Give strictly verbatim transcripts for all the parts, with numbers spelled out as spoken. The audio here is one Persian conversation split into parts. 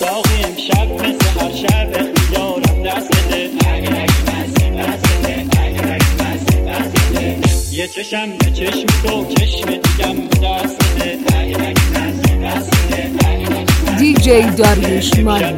ساقی امشب مثل هر شب میارم دست بده یه چشم به چشم تو چشم دیگم دست بده دی جی داریوش مانی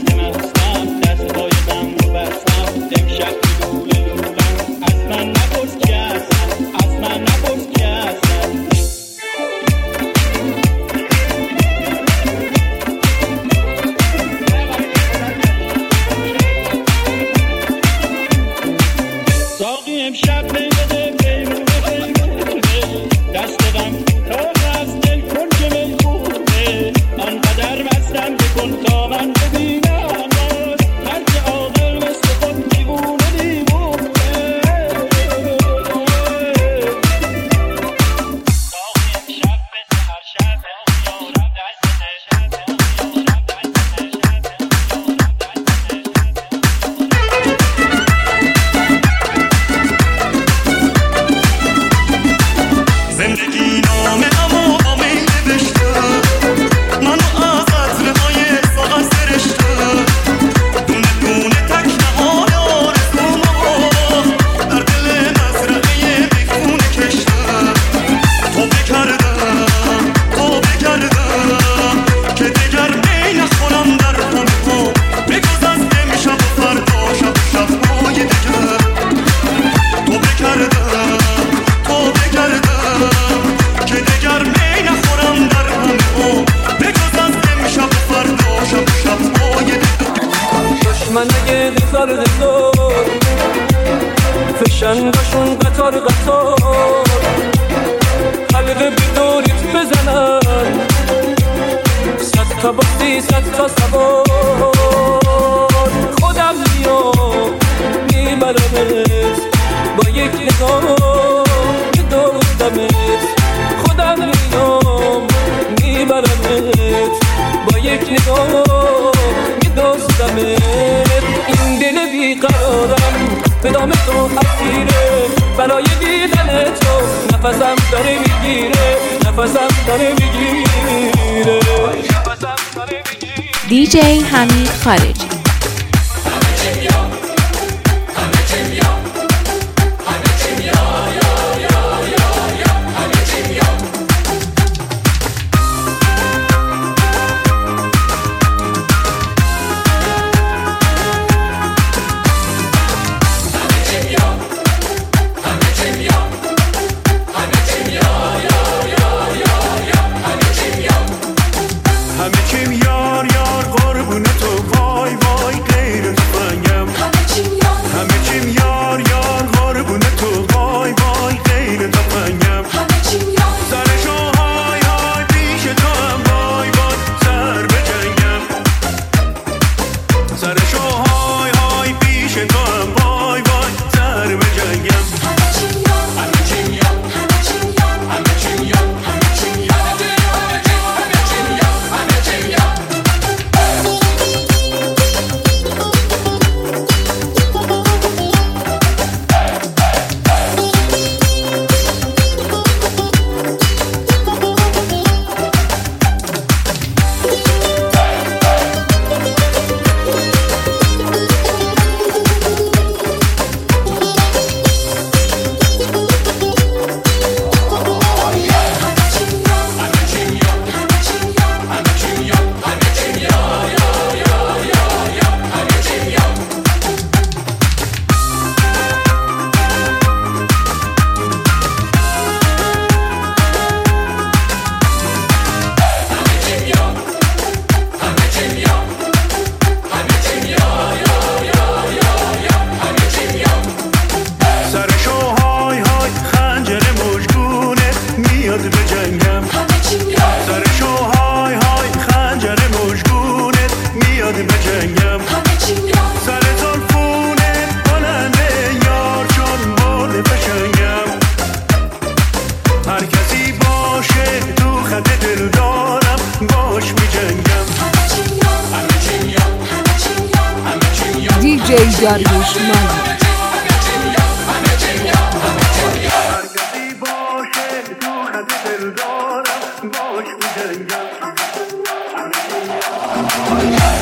فشنگاشون قطار قطار حلقه بدوریت بزنن صد تا باستی صد تا سوار خودم میام میبرمت با یک نگاه میدوزمت خودم میام میبرمت با یک نگاه میدوزمت این دل بیقرارم به دام تو اسیره برای دیدن تو نفسم داره میگیره نفسم داره میگیره دی جی حمید خارجی دی جی داریوش مانی باش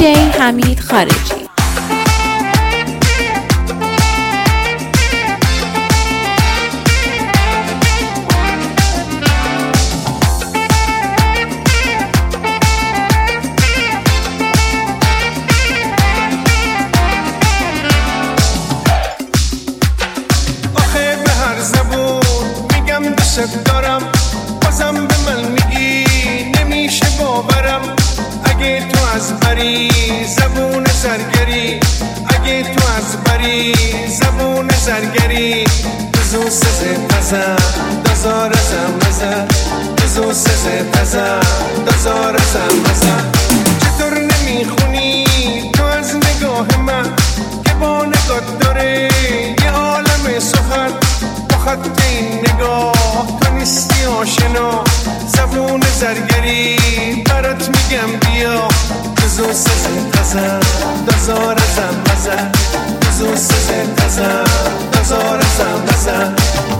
دیجی حمید خارجی. دوست دارم بازم به من میگی نمیشه باورم. اگه تو از بری زبون زرگری، اگه تو از بری زبون زرگری، بزو سزه تزم دزار ازم مزم، بزو سزه تزم دزار ازم مزم. چطور نمیخونی تو از نگاه من که با نگات داره یه عالم سخن، با خط این نگاه تو نیستی آشنا. زبون زرگری برات میگم بیا، بزو سزه تزم دزار ازم مزم، بزو سزه تزم دزار ازم مزم.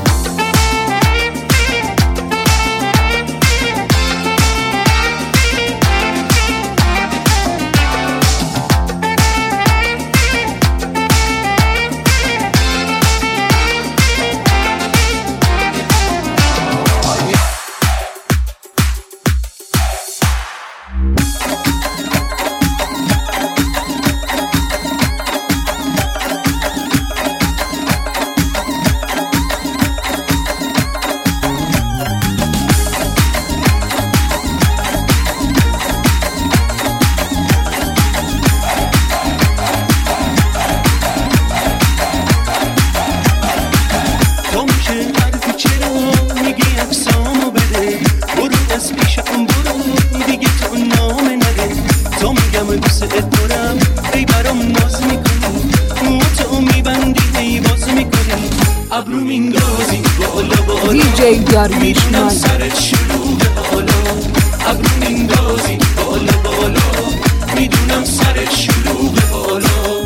دیجی داریوش مالی. سرت شلوغه بالا، ابرو میندازی بالا بالا، میدونم سرت شلوغه بالا.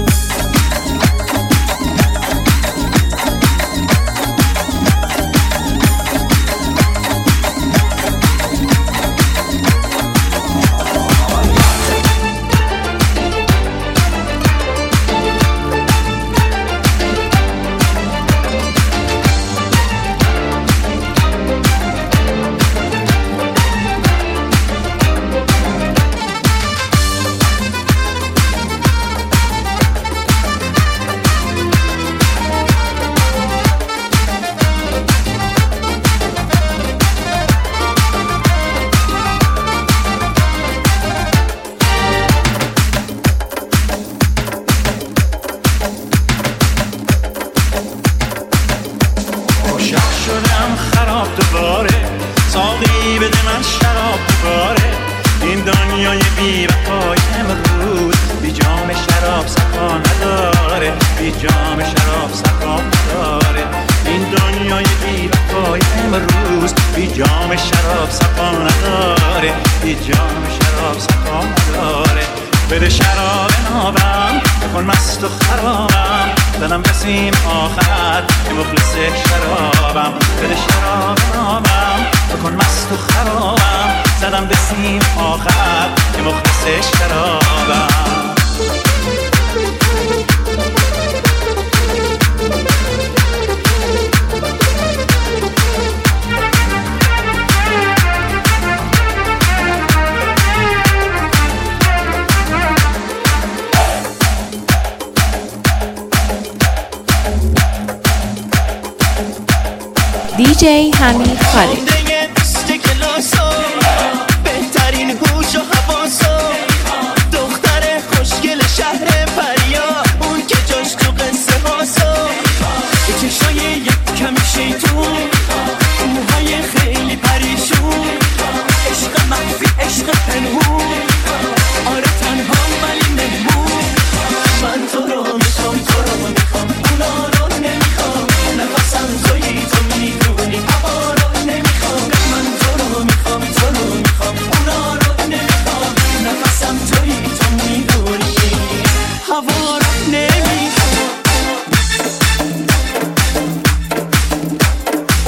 ساقی بده من شراب دوباره، این دنیای بی وفای امروز بی جام شراب صفا نداره، بی جام شراب صفا نداره. این دنیای بی وفای امروز بی جام شراب صفا نداره، بی جام شراب صفا نداره. بده شراب نابم بکن مست و خرابم، دلم رسیم آخر که مخلص شرابم. بده شراب نابم بکن مست و خرابم، زدم رسیم آخر که مخلص شرابم. دیجی حمید خارجی. بهترین هوش و حواسو، دختر خوشگل شهر پریا، اون که جاش تو قصه هاسو، به چشای یک کمی شیطون، موهای خیلی پریشون، عشق مخفی عشق پنهون، آره تنها ولی مهمون. من تو رو میخوام تو رو میخوام، اونا رو نمیخوام، نفسم تویی تو میدونی، هوا رو نمیخوام. من تو رو میخوام تو رو میخوام، اونا رو نمیخوام، نفسم تویی تو میدونی، هوا رو نمیخوام.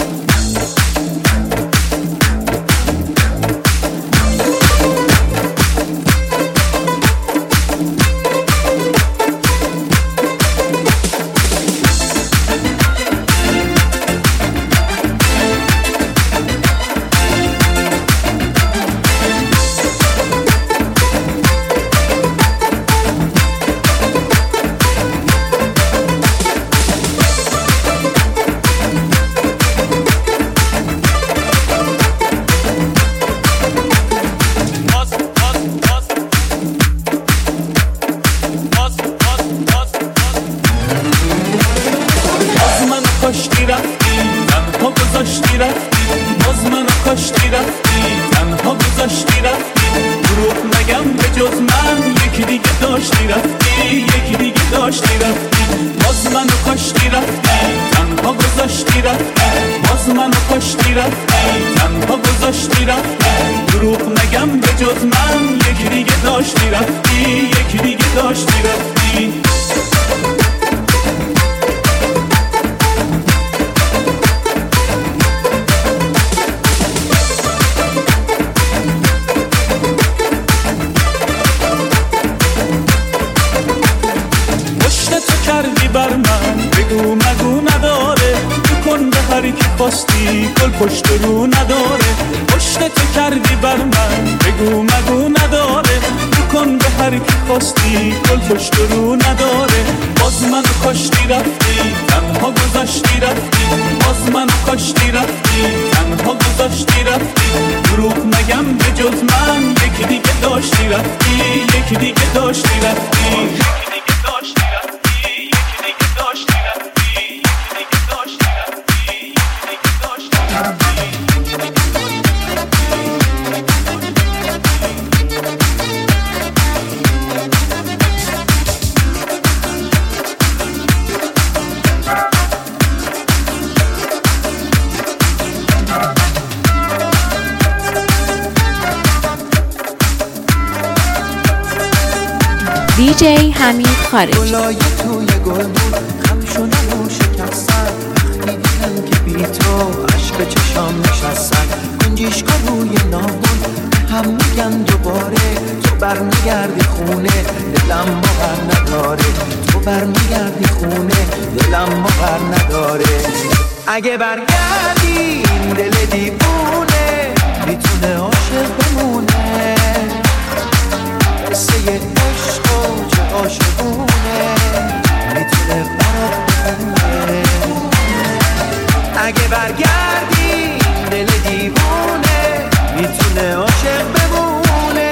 کشتی رفتی تنها گذاشتی رفتی باز منو کشتی رفتی تنها گذاشتی رفتی دروغ نگم به جز من یکی دیگه داشتی رفتی یکی دیگه داشتی رفتی باز منو کشتی رفتی تنها گذاشتی رفتی باز منو کشتی رفتی تنها گذاشتی رفتی دروغ نگم به جز من یکی دیگه داشتی رفتی یکی دیگه داشتی رفتی کردی بر من بگو مگو نداره بکن به هر کی خواستی گل پشت رو نداره پشت تو کردی بر من بگو مگو نداره بکن به هر کی خواستی گل پشت رو نداره باز منو کشتی رفتی تنها گذاشتی رفتی باز منو کشتی رفتی تنها گذاشتی رفتی دروغ نگم به جز من یکی دیگه داشتی رفتی یکی دیگه داشتی رفتی یکی دیگه داشتی رفتی دی جی حمید خارجی گلای توی گل بود خم شدن و شکستن وقتی دیدم که بی تو عشق چشام نشستن کنجیشکا روی نامون هم میگن دوباره تو برمیگردی خونه دلم باور نداره تو برمیگردی خونه دلم باور نداره اگه برگردی این دل دیوونه میتونه عاشق بمونه قصه عشق و چه عاشقونه میتونه برات بخونه اگه برگردی دل دیوونه میتونه عاشق بمونه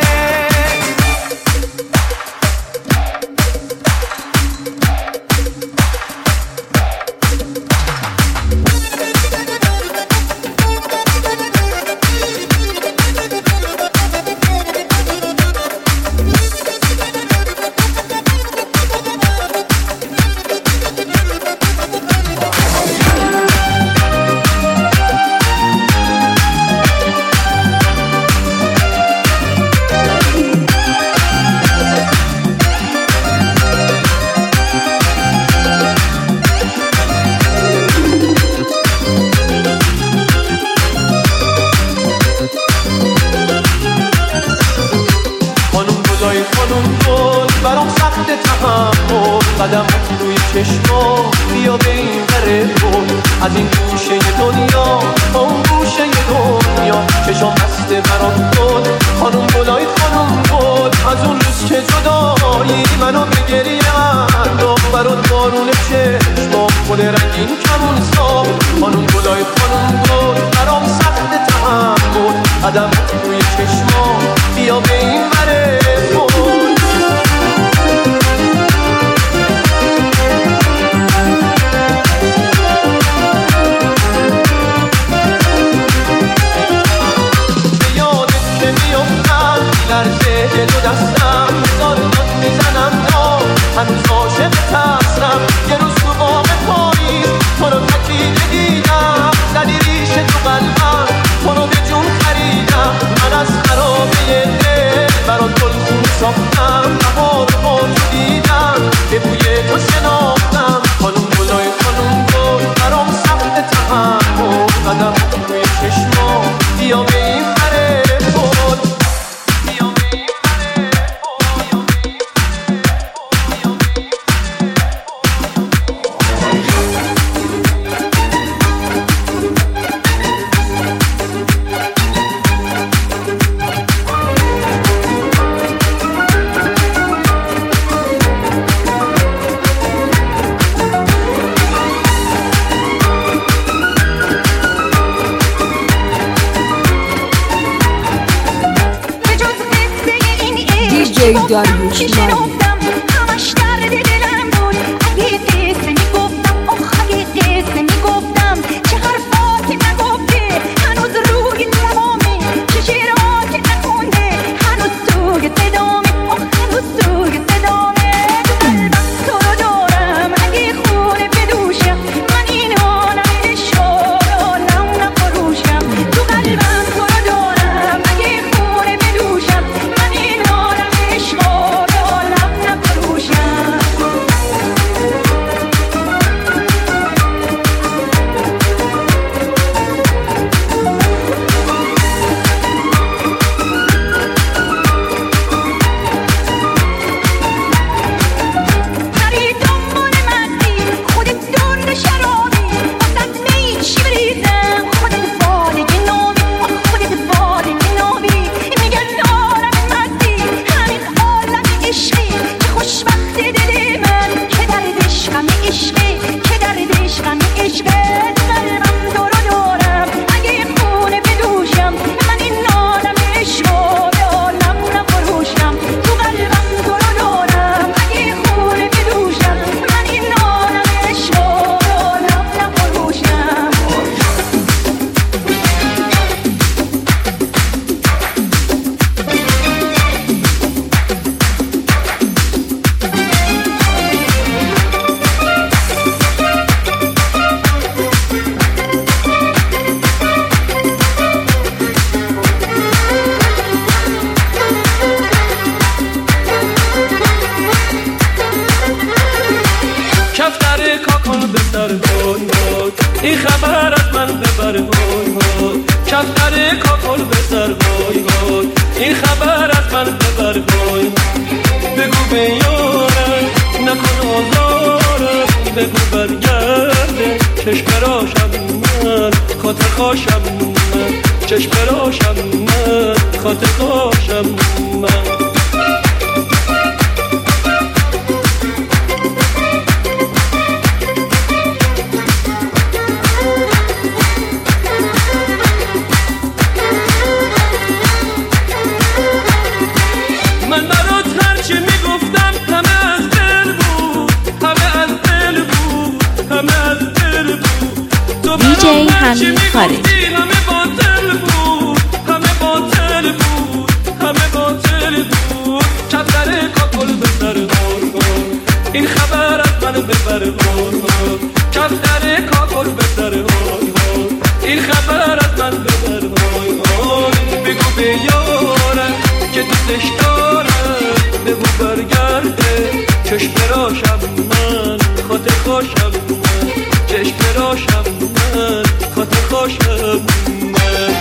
قدم روی چشما بیا به این بره بود از این گوشه دنیا اون گوشه دنیا چشم بسته برات بود خانم گلای خانم گل از اون روز که جدایی منو به گریه انداخت برات بارون چشما گل رنگین کمون ساخت خانم گلای خانم گل برام سخت تحمل قدم روی چشما بیا به این بره بود لرزه دل و دستم بزار داد میزنم نا هنوز عاشق تصرم یه روز تو باغ پاییز تو رو تکیده دیدم زدی ریشه تو قلبم تو رو به جون خریدم من از خرابه دل برات گلخون ساختم بهار با تو دیدم به بوی تو شناختم خانم گلای خانم گل برام سخت تحمل قدم روی چشما بیا به این بره بود داریوش همش درد دلم بود اگه قصه میگفتم آخ اگه قصه وای این خبر از من ببر وای وای کفتر کاکل بزر وای وای این خبر از من ببر وای بگو به یارم نکن آزارم بگو برگرده چشم راشم من خاطر خوشم من چشم راشم من خاطر خوشم من دیجی حمید خارجی همه باطل بود همه باطل بود همه باطل بود کفتر کاکل به سر غار این خبر از من ببر غار کفتر کاکل به سر غار این خبر از من ببر غار بگو به یارم که دوستش دارم بگو برگرده چشم راشم من خاطر خوشم من چشم راشم من خاطر خوشم من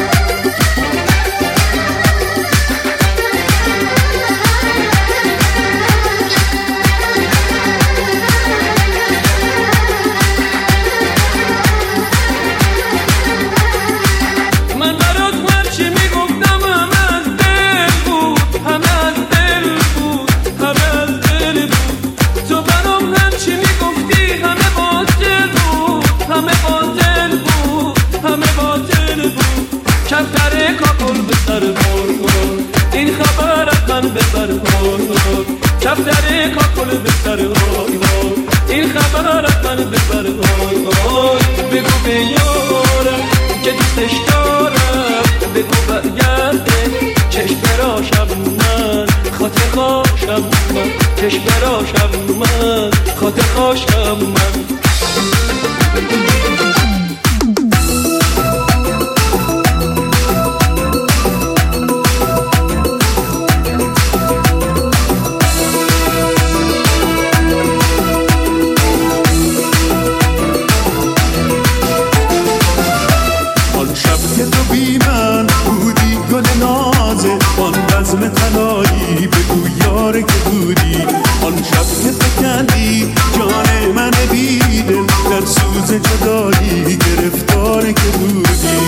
من برات هرچی میگفتم همه از دل بود همه از دل بود همه از دل بود تو برام هرچی میگفتی همه باطل بود همه باطل بود همه باطل بود کفتر کاکل به سر غار این خبر از من ببر غار کفتر کاکل به سر غار این خبر از من ببر غار بگو به یارم که دوستش دارم بگو برگرده چشم راشم من خاطر خوشم من چشم راشم من خاطر خوشم من تنایی بگو یاره که بودی آن شب که فکندی جان من بیدل در سوز جدایی گرفتاره که بودی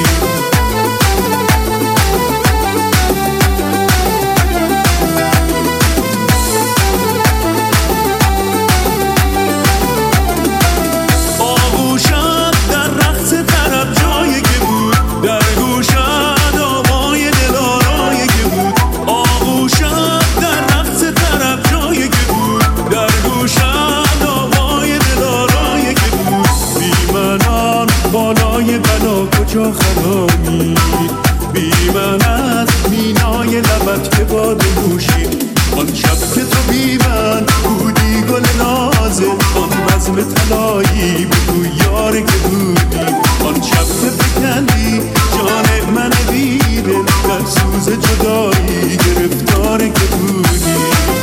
آغوشت در رقص طرب جایی که بود در گوشت آوای دلارایی که بود آغوشت در رقص طرب جایی که بود در گوشت آوای دلارایی که بود بی منان بالای بلا کجا خرامی بی من از مینای لبت که باد نوشید آن شب که تو بی من بودی گل نازه آن بزم طلایی بگو یاره که بودی آن شب که فکندی جان من بیدل در سوز جدایی گرفتاره که بودی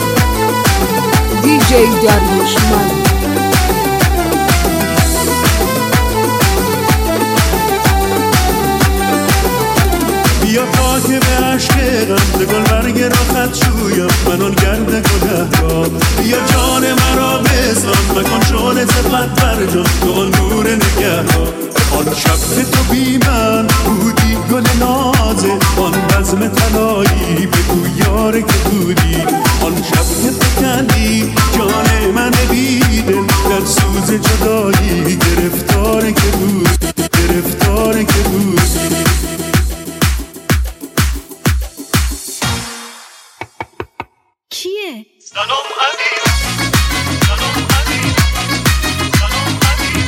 دیجی داریوش من بیا تا که به عشق غمزه گل برگ را خط شویم من آن گرد گله را بیا جان مرا بزن مکن شعله صفت بر جان تو آن نور نگه را آن شب که تو بی من بودی گل نازه آن بزم طلایی بگو یاره که بودی آن شب که فکندی جان من بیدل در سوز جدایی گرفتاره که بودی گرفتاره که بودی کیه؟ سلام عزیز سلام عزیز سلام عزیز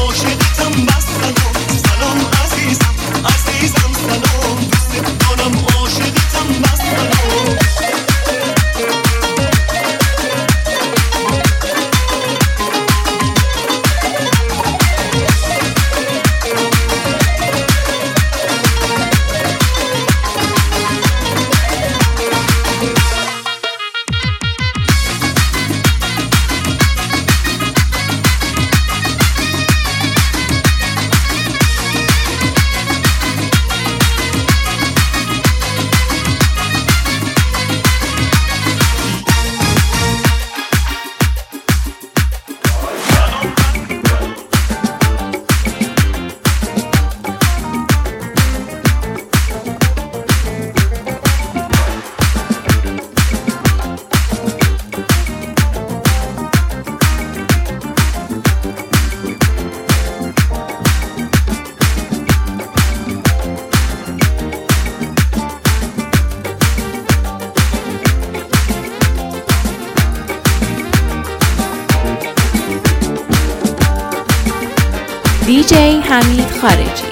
عاشقتم بس سلام سلام عزیزم عزیزم سلام دوست دارم عاشقتم بس سلام دی جی حمید خارجی.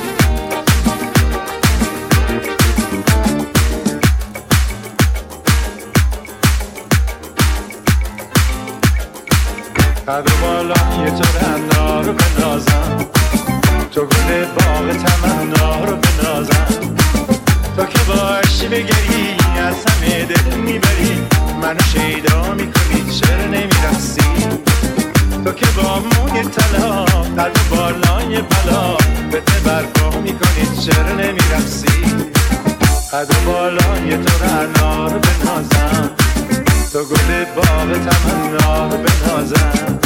قد و بالای تو رنا رو بنازم، تو گل باغ تمنا رو بنازم، تو که باشی بگری از همه دل میبری، منو شیدا میکنی چرا نمیرسی، تو که با موی طلا قد و بالای بلا بته برپا میکنی چرا نمیرسی، قد و بالای تو رنا رو بنازم، تو گل باغ تمنا رو بنازم.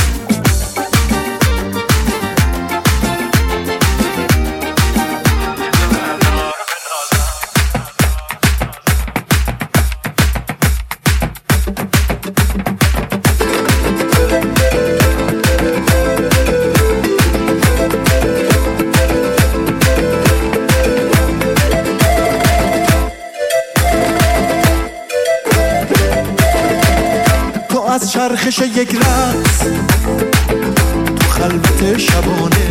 از چرخش یک رقص تو خلوت شبانه،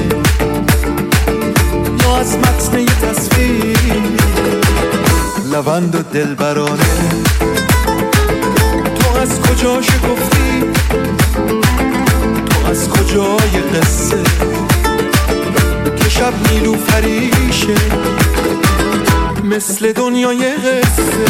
یا از متن یک تصویر لوند و دلبرانه، تو از کجا شکفتی، تو از کجای قصه که شب نیلوفریشه مثل دنیای قصه.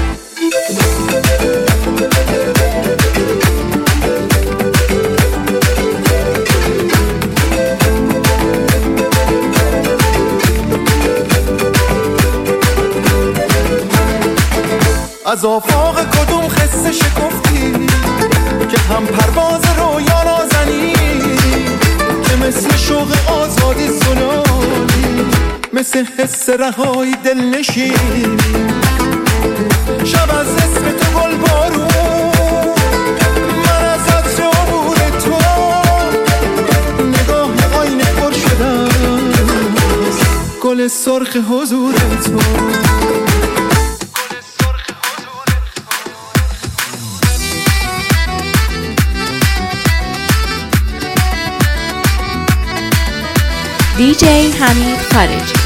از آفاق کدوم خسته شکفتی که هم پرواز رویا نازنی، که مثل شوق آزادی زنانی، مثل حس رهایی دل نشینی، شب از اسم تو گل بارون، من از عطر عبور تو نگاه آینه پر شدم، گل سرخ حضور تو. دی جی حمید خارجی.